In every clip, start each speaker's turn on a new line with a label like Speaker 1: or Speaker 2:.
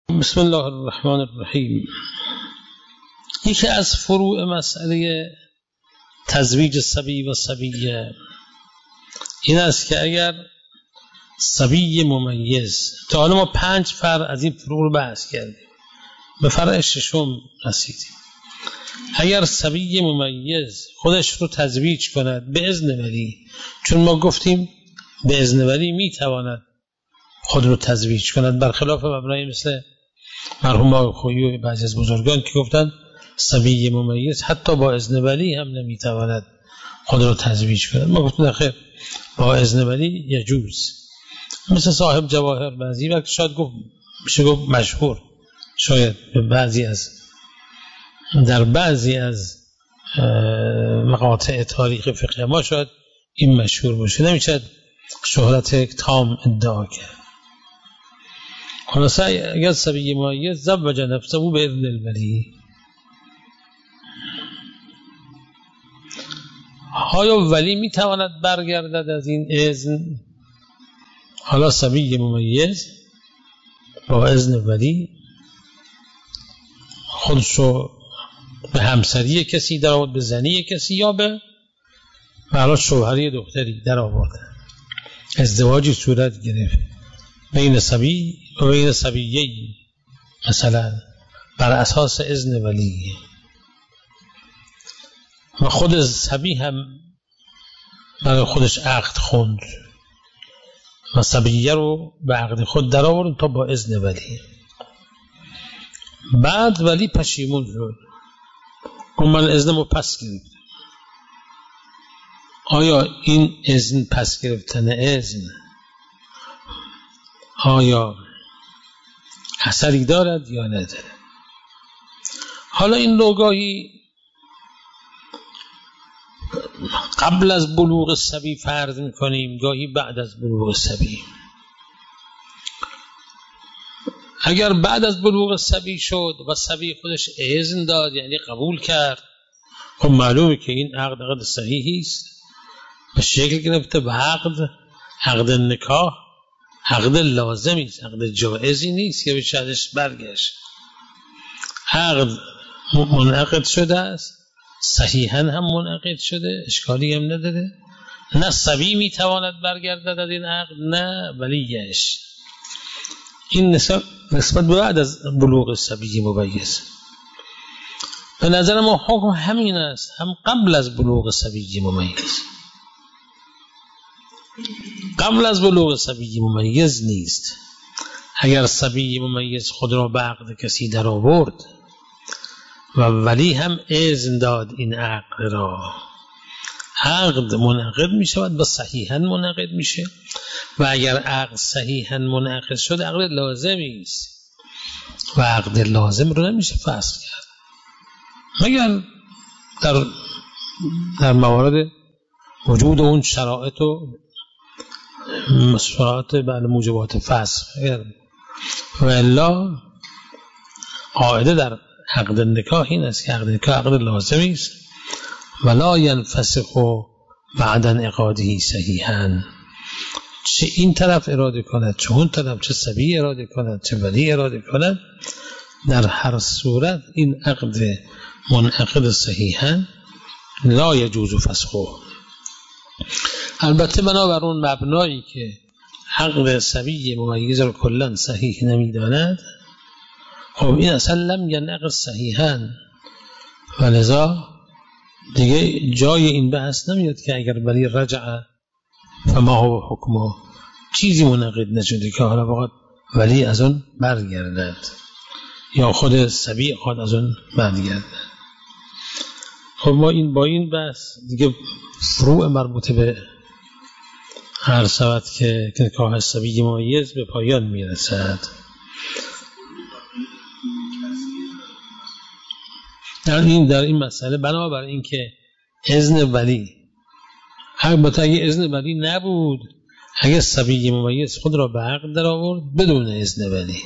Speaker 1: بسم الله الرحمن الرحیم. یکی از فروع مسئله تزویج صبی و صبیه این است که اگر صبی ممیز، تا حالا ما 5 فرع از این فروع رو بحث کردیم، به فرع ششم رسیدیم. اگر صبی ممیز خودش رو تزویج کند به اذن ولی، چون ما گفتیم به اذن ولی میتواند خود رو تزویج کند، برخلاف مبنای مثل مرحوم آقای خویی و بعضی از بزرگان که گفتن صبی ممیز حتی با اذن ولی هم نمیتواند خود رو تزویج کند. ما گفتیم خیر، با اذن ولی یجوز، مثل صاحب جواهر بعضی وقت شاید گفت میشه گفت مشهور، شاید در بعضی از مقاطع تاریخ فقه ما شاید این مشهور باشه، نمیشه شهرت تام ادعا کرد. خلاصه اگر صبی ممیز زوج نفسه به اذن الولی، آیا ولی میتواند برگردد از این اذن؟ حالا صبی ممیز با اذن ولی خودشو به همسری کسی در آورد، به زنی کسی یا به حالا شوهری دختری در آورد، ازدواجی صورت گرفت بین صبی و بین صبیه‌ای، مثلا بر اساس اذن ولی، و خود صبی هم برای خودش عقد خوند و صبیه رو به عقد خود در آورد تا با اذن ولی. بعد ولی پشیمون شد، من اذنمو پس گرفتم. آیا این اذن پس گرفتن اذن آیا اثری دارد یا نداره؟ حالا این لوگاهی قبل از بلوغ صبی فرض میکنیم، گاهی بعد از بلوغ صبی. اگر بعد از بلوغ صبی شد و صبی خودش اذن داد، یعنی قبول کرد، خب معلومه که این عقد صحیحی است، به شکل گرفته به عقد نکاح، عقد لازمی است، عقد جایزی نیست که بشه ازش برگشت. عقد منعقد شده است، صحیحاً هم منعقد شده، اشکالی هم نداره. نه صبی میتواند برگردد از این عقد نه ولیش. این نسبت به بعد از بلوغ صبی ممیز. به نظر ما حکم همین است، هم قبل از بلوغ صبی ممیز. قبل از بلوغ صبی ممیز نیست. اگر صبی ممیز خود را به عقد کسی در آورد و ولی هم اذن داد این عقد را، عقد منعقد می شود و صحیحاً منعقد میشه، و اگر عقد صحیحاً منعقد شد عقد لازمی است و عقد لازم رو نمیشه فسخ کرد مگر در موارد وجود اون شرایط و شرایط بعد موجبات فسخ، و الا قاعده در عقد نکاح این است که عقد نکاح عقد لازمی است ولا ينفسخ بعد انعقاده صحیحاً. چه این طرف اراده کند چه اون طرف، چه صبی اراده کند چه ولی اراده کند، در هر صورت این عقد منعقد صحیحاً لا یجوز فسخه. البته بنابر اون مبنایی که عقد صبی ممیز رو کلا صحیح نمیداند، خب این اصلا لم ینعقد صحیحاً، و لذا دیگه جای این بحث نمیاد که اگر ولی رجع فما هو حکمه، چیزی منعقد نشده که حالا فقط ولی از اون برگردد یا خود صبی خود از اون برگردد. خب ما با این بحث دیگه فروع مربوط به هر شود که نکاح صبی ممیز به پایان میرسد. در این مسئله بنابر این که اذن ولی، البته اگه اذن ولی نبود، اگه صبی ممیز خود را به عقد در آورد بدون اذن ولی،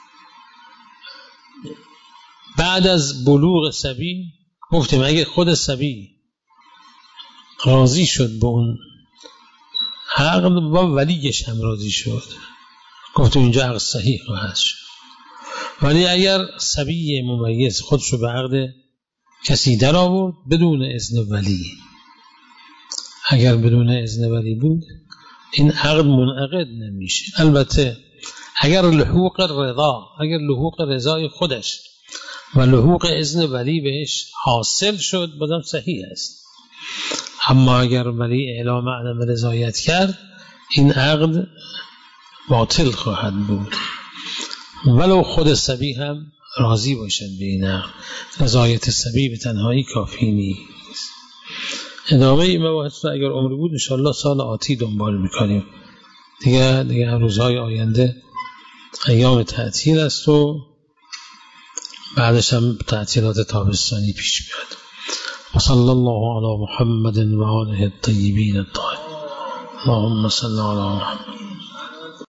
Speaker 1: بعد از بلوغ صبی گفتیم اگه خود صبی راضی شد به اون عقد و ولیش هم راضی شد، گفتیم اینجا عقد صحیح خواهد شد. ولی اگر صبی ممیز خودشو به عقد کسی در آورد بدون اذن ولی، اگر بدون اذن ولی بود این عقد منعقد نمیشه. البته اگر لحوق رضای خودش و لحوق اذن ولی بهش حاصل شد بازم صحیح است، اما اگر ولی اعلام عدم رضایت کرد این عقد باطل خواهد بود، ولو خود صبی هم راضی باشد به این عقد. رضایت صبی به تنهایی کافی نیست. ادامه این مباحث رو اگر عمر بود انشاءالله سال آتی دنبال میکنیم. دیگه روزهای آینده ایام تعطیل است و بعدش هم تعطیلات تابستانی پیش میاد. و صلی الله علی محمد و آله الطیبین الطاهرین. اللهم صل علی محمد.